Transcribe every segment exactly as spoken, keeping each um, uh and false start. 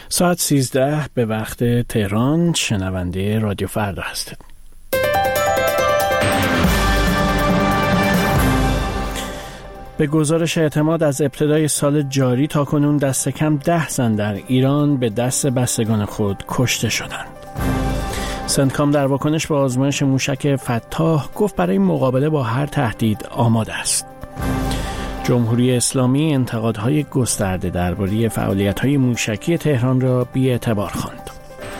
ساعت سیزده به وقت تهران. شنونده رادیو فردا هستید. به گزارش اعتماد از ابتدای سال جاری تا کنون دست کم ده زن در ایران به دست بستگان خود کشته شدند. سنتکام در واکنش به آزمایش موشک فتاح گفت برای مقابله با هر تهدید آماده است. جمهوری اسلامی انتقادهای گسترده درباره فعالیت‌های موشکی تهران را بی‌اعتبار خواند.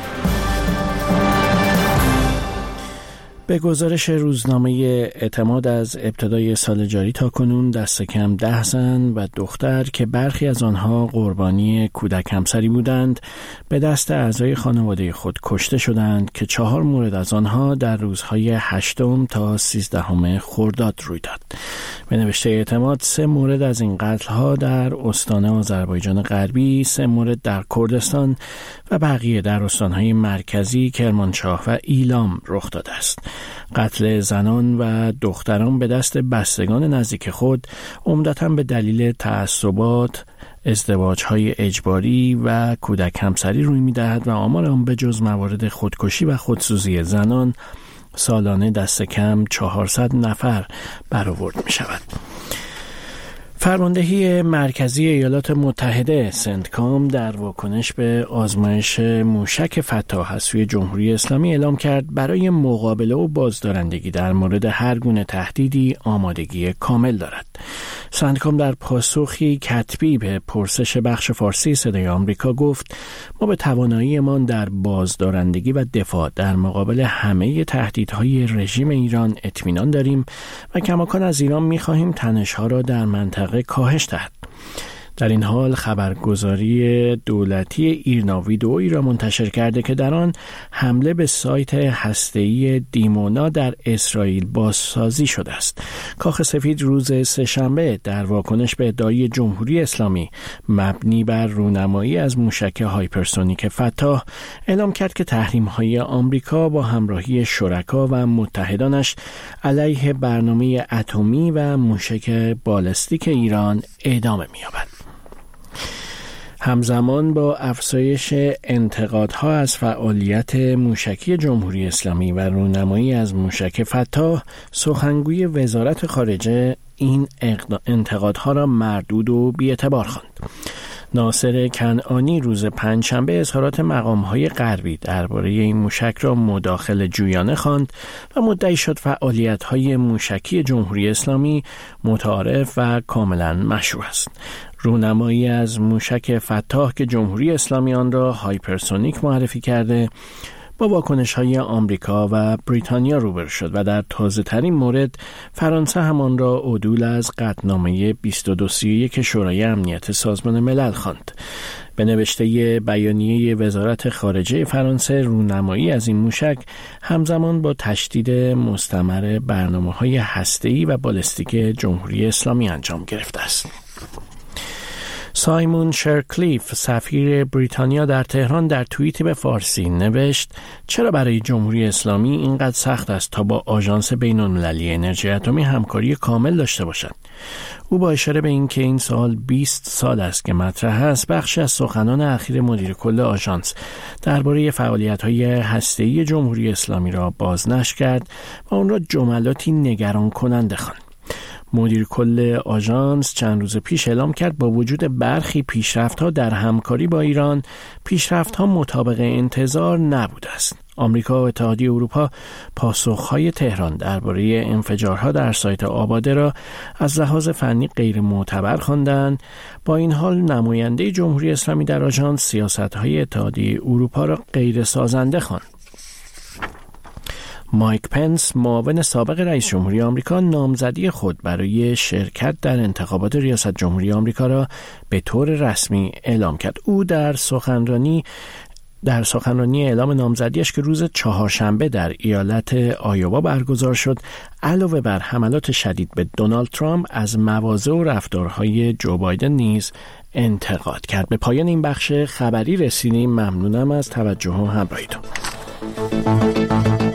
به گزارش روزنامه اعتماد از ابتدای سال جاری تا کنون دست کم ده زن و دختر که برخی از آنها قربانی کودک همسری بودند به دست اعضای خانواده خود کشته شدند که چهار مورد از آنها در روزهای هشتم تا سیزدهم خرداد روی داد. به نوشته اعتماد سه مورد از این قتل‌ها در استان آذربایجان غربی، سه مورد در کردستان و بقیه در استان‌های مرکزی کرمانشاه و ایلام رخ داده است. قتل زنان و دختران به دست بستگان نزدیک خود عمدتاً به دلیل تعصبات، ازدواج‌های اجباری و کودک همسری روی می‌دهد و آمار آن به جز موارد خودکشی و خودسوزی زنان سالانه دست کم چهارصد نفر برآورد می‌شود. فرماندهی مرکزی ایالات متحده سنتکام در واکنش به آزمایش موشک فتاح از سوی جمهوری اسلامی اعلام کرد برای مقابله و بازدارندگی در مورد هر گونه تهدیدی آمادگی کامل دارد. سنتکام در پاسخی کتبی به پرسش بخش فارسی صدای آمریکا گفت ما به تواناییمان در بازدارندگی و دفاع در مقابل همه تهدیدهای رژیم ایران اطمینان داریم و کماکان از ایران می‌خواهیم تنش‌ها را در منطقه کاهش دهد. در این حال خبرگزاری دولتی ایرنا ویدئویی را منتشر کرده که در آن حمله به سایت هسته‌ای دیمونا در اسرائیل بازسازی شده است. کاخ سفید روز سه‌شنبه در واکنش به ادعای جمهوری اسلامی مبنی بر رونمایی از موشک هایپرسونیک فتاح اعلام کرد که تحریم‌های آمریکا با همراهی شرکا و متحدانش علیه برنامه اتمی و موشک بالستیک ایران ادامه می‌یابد. همزمان با افزایش انتقادها از فعالیت موشکی جمهوری اسلامی و رونمایی از موشک فتاح، سخنگوی وزارت خارجه این انتقادها را مردود و بی‌اعتبار خواند. ناصر کنعانی روز پنجشنبه اظهارات مقام‌های غربی درباره این موشک را مداخله جویانه خواند و مدعی شد فعالیت‌های موشکی جمهوری اسلامی متعارف و کاملاً مشروع است. رونمایی از موشک فتاح که جمهوری اسلامی آن را هایپرسونیک معرفی کرده با واکنش‌های آمریکا و بریتانیا روبرو شد و در تازه‌ترین مورد فرانسه همان را عدول از قطعنامه بیست و دو سی و یک شورای امنیت سازمان ملل خواند. به نوشته بیانیه وزارت خارجه فرانسه، رونمایی از این موشک همزمان با تشدید مستمر برنامه‌های هسته‌ای و بالستیک جمهوری اسلامی انجام گرفته است. سایمون شرکلیف سفیر بریتانیا در تهران در توییتی به فارسی نوشت چرا برای جمهوری اسلامی اینقدر سخت است تا با آژانس بین‌المللی انرژی اتمی همکاری کامل داشته باشد. او با اشاره به اینکه این سال بیست سال است که مطرح است، بخشی از سخنان اخیر مدیر کل آژانس درباره فعالیت‌های هسته‌ای جمهوری اسلامی را بازنشر کرد و آن را جملاتی نگران کننده خواند. مدیر کل آژانس چند روز پیش اعلام کرد با وجود برخی پیشرفت‌ها در همکاری با ایران، پیشرفت‌ها مطابق انتظار نبوده است. آمریکا و اتحادیه اروپا پاسخ‌های تهران درباره انفجارها در سایت آباده را از لحاظ فنی غیر معتبر خواندند. با این حال نماینده جمهوری اسلامی در آژانس سیاست‌های اتحادیه اروپا را غیر سازنده خواند. مایک پنس، معاون سابق رئیس جمهوری آمریکا، نامزدی خود برای شرکت در انتخابات ریاست جمهوری آمریکا را به طور رسمی اعلام کرد. او در سخنرانی در سخنرانی اعلام نامزدیش که روز چهارشنبه در ایالت آیووا برگزار شد، علاوه بر حملات شدید به دونالد ترامپ، از مواضع و رفتارهای جو بایدن نیز انتقاد کرد. به پایان این بخش خبری رسیدیم. ممنونم از توجه و همراهیتون.